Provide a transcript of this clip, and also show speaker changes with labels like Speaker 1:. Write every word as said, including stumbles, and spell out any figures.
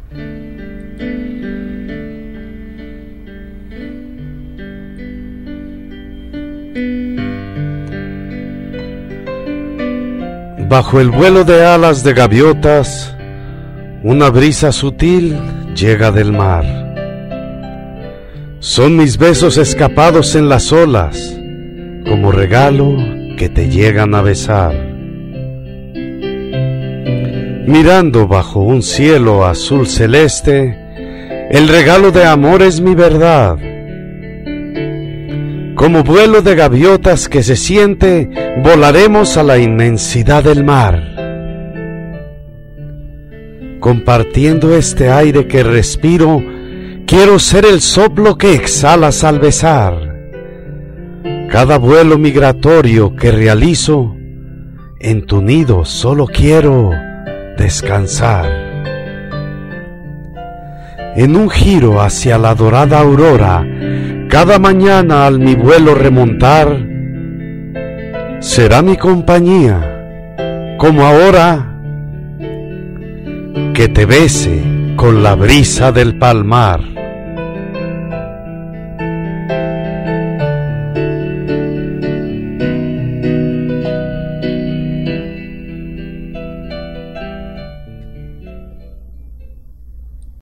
Speaker 1: Bajo el vuelo de alas de gaviotas, una brisa sutil llega del mar. Son mis besos escapados en las olas, como regalo que te llegan a besar. Mirando bajo un cielo azul celeste, el regalo de amor es mi verdad. Como vuelo de gaviotas que se siente, volaremos a la inmensidad del mar. Compartiendo este aire que respiro, quiero ser el soplo que exhalas al besar. Cada vuelo migratorio que realizo, en tu nido solo quiero descansar. En un giro hacia la dorada aurora, cada mañana al mi vuelo remontar, será mi compañía, como ahora, que te bese con la brisa del palmar.